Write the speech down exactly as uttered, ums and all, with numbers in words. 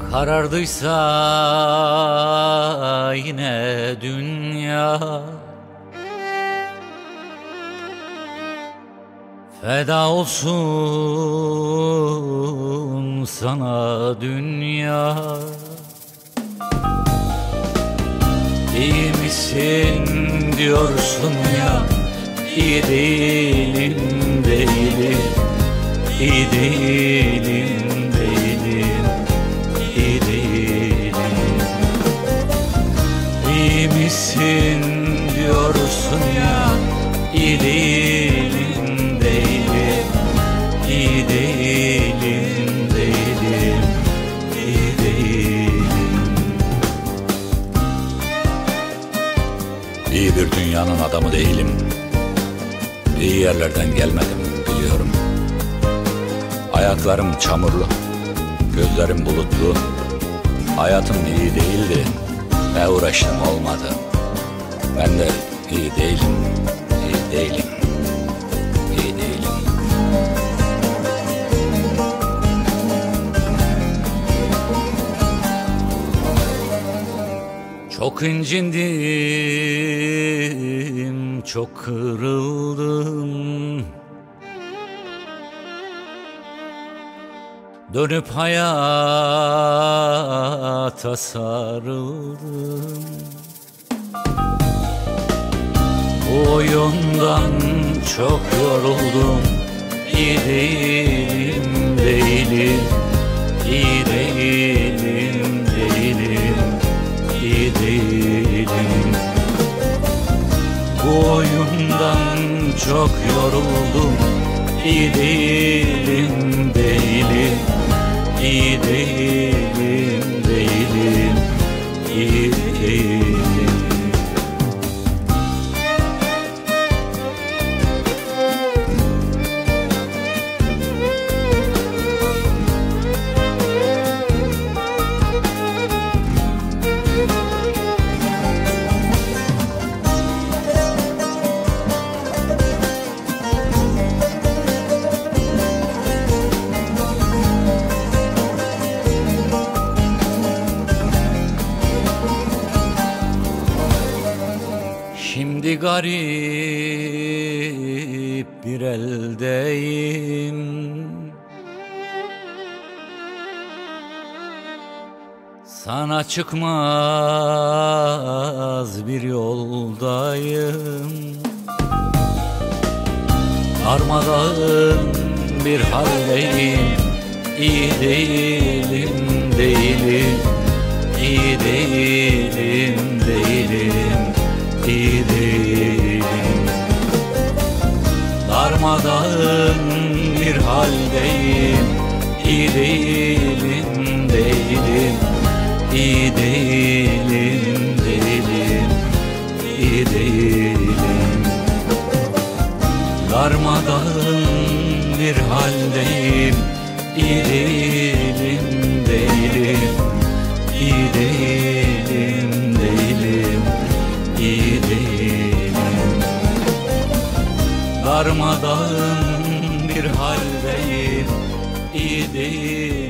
Karardıysa yine dünya, feda olsun sana dünya. İyi misin diyorsun ya, iyi değilim değilim, iyi değilim değilim, iyi değilim. İyi misin diyorsun ya, iyi değilim değilim, iyi değilim değilim, iyi değilim. İyi bir dünyanın adamı değilim, İyi yerlerden gelmedim biliyorum. Ayaklarım çamurlu, gözlerim bulutlu. Hayatım iyi değildi, ne uğraştım olmadı. Ben de iyi değilim, iyi değilim, iyi değilim. Çok incindim, çok kırıldım. Dönüp hayata sarıldım. Bu oyundan çok yoruldum. İyi değilim, değilim, iyi değilim, değilim, iyi değilim. Bu oyundan çok yoruldum. İyi değilim, değilim, iyi değilim, değilim, iyi değilim. Şimdi garip bir eldeyim, sana çıkmaz bir yoldayım. Darmadağın bir haldeyim, iyi değilim, değilim, iyi değilim, değilim, iyi değilim. Darmadağın bir haldeyim, iyi değilim, değilim, iyi değilim, değilim, iyi değilim. Darmadağın bir haldeyim, iyi değilim, değilim, iyi değilim, değilim, iyi değilim. Darmadağın bir haldeyim, iyi değilim.